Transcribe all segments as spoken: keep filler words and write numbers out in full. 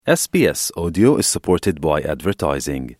S B S Audio is supported by advertising.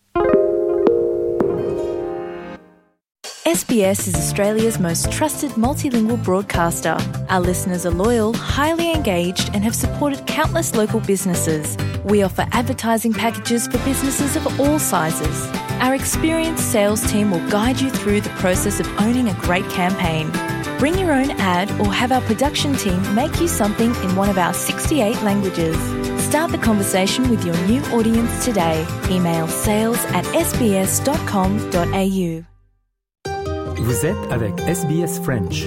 S B S is Australia's most trusted multilingual broadcaster. Our listeners are loyal, highly engaged, and have supported countless local businesses. We offer advertising packages for businesses of all sizes. Our experienced sales team will guide you through the process of owning a great campaign. Bring your own ad or have our production team make you something in one of our sixty-eight languages. Start the conversation with your new audience today. Email sales at s b s dot com dot a u. Vous êtes avec S B S French.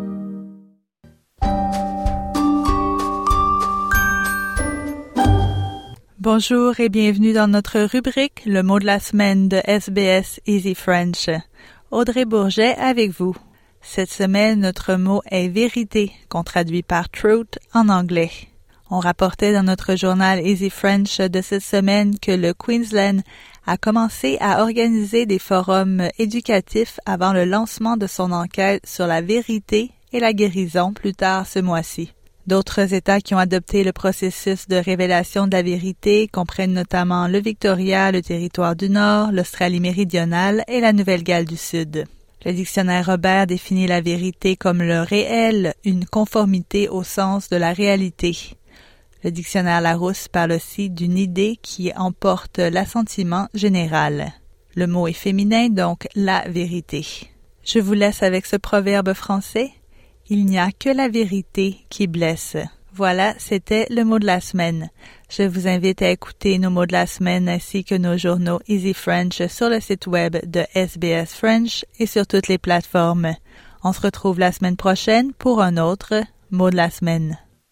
Bonjour et bienvenue dans notre rubrique Le mot de la semaine de S B S Easy French. Audrey Bourget avec vous. Cette semaine, notre mot est vérité, qu'on traduit par truth en anglais. On rapportait dans notre journal Easy French de cette semaine que le Queensland a commencé à organiser des forums éducatifs avant le lancement de son enquête sur la vérité et la guérison plus tard ce mois-ci. D'autres États qui ont adopté le processus de révélation de la vérité comprennent notamment le Victoria, le Territoire du Nord, l'Australie méridionale et la Nouvelle-Galles du Sud. Le dictionnaire Robert définit la vérité comme le réel, une conformité au sens de la réalité. Le dictionnaire Larousse parle aussi d'une idée qui emporte l'assentiment général. Le mot est féminin, donc la vérité. Je vous laisse avec ce proverbe français. Il n'y a que la vérité qui blesse. Voilà, c'était le mot de la semaine. Je vous invite à écouter nos mots de la semaine ainsi que nos journaux Easy French sur le site web de S B S French et sur toutes les plateformes. On se retrouve la semaine prochaine pour un autre mot de la semaine.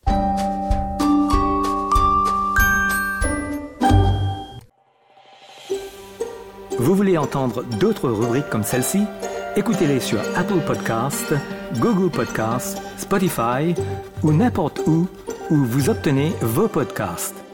Vous voulez entendre d'autres rubriques comme celle-ci? Écoutez-les sur Apple Podcasts, Google Podcasts, Spotify ou n'importe où où vous obtenez vos podcasts.